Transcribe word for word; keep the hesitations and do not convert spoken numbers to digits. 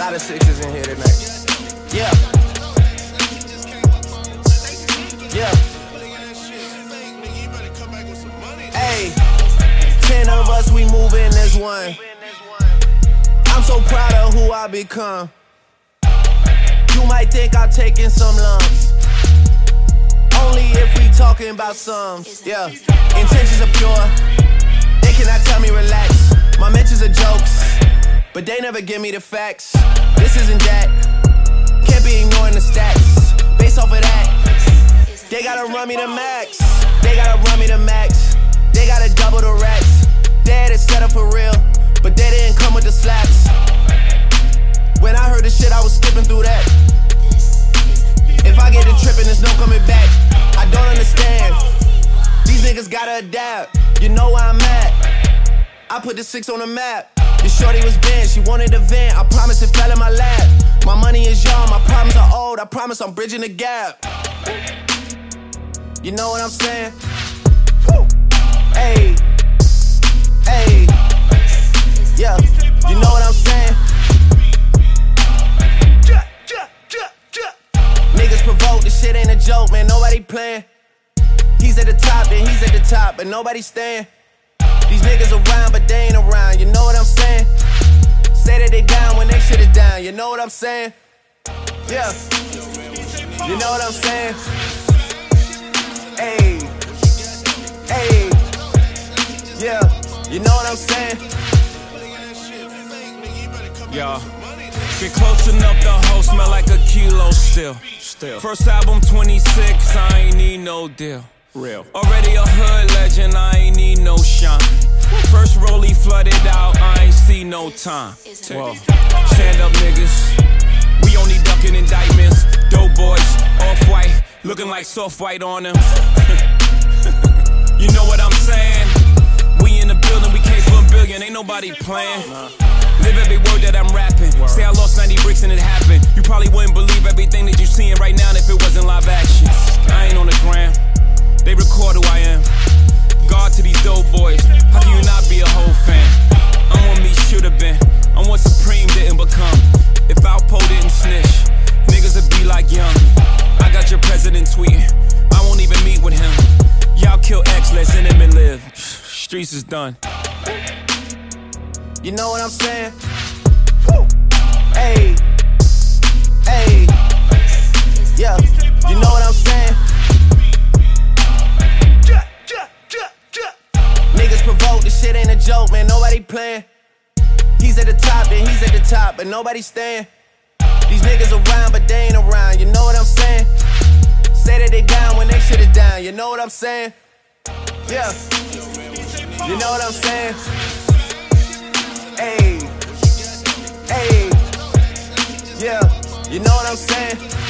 lot of sixes in here tonight. Yeah. Yeah. Hey, ten of us, we moving as one. I'm so proud of who I become. You might think I'm taking some lumps, only if we talking about sums. Yeah, intentions are pure. They cannot tell me relax. My mentions are jokes, but they never give me the facts. This isn't that. Can't be ignoring the stats. Based off of that, they gotta run me the max. They gotta run me the max. They gotta double the racks. They had it set up for real, but they didn't come with the slaps. When I heard the shit, I was skipping through that. If I get to tripping, there's no coming back. I don't understand. These niggas gotta adapt. You know where I'm at. I put the six on the map. Your shorty was bent, she wanted a vent. I promise it fell in my lap. My money is young, my problems are old. I promise I'm bridging the gap. You know what I'm saying? Hey, hey, yeah. You know what I'm saying? Niggas provoke, this shit ain't a joke, man, nobody playing. He's at the top, then he's at the top, but nobody staying. These niggas around, but they ain't around, you know what I'm saying? Say that they down when they shit it down, you know what I'm saying? Yeah, you know what I'm saying? Hey, hey, yeah, you know what I'm saying? Y'all, get close enough, the hoe smell like a kilo still. Still. First album twenty-six, I ain't need no deal. Real. Already a hood legend, I ain't need no shine. First rollie flooded out, I ain't see no time. Whoa. Stand up niggas, we only ducking indictments. Dope boys, off-white, looking like soft white on them. You know what I'm saying? We in the building, we came for a billion, ain't nobody playing. Nah. Live every word that I'm rapping. Word. Say I lost ninety bricks and it happened. You probably wouldn't believe everything that you're seeing right now if it wasn't live action. I ain't on the gram, they record who I am. God to these dope boys, how can you not be a whole fan? I'm what me should've been, I'm what Supreme didn't become. If Alpo didn't snitch, niggas would be like Young. I got your president tweeting, I won't even meet with him. Y'all kill X, let Cinnamon live. Streets is done. You know what I'm saying? Hey, hey, yeah, you know what I'm saying? Niggas provoke, this shit ain't a joke, man, nobody playing. He's at the top, then he's at the top, but nobody staying. These niggas around, but they ain't around, you know what I'm saying? Say that they down when they shit it down, you know what I'm saying? Yeah, you know what I'm saying? Hey, hey, yeah, you know what I'm saying?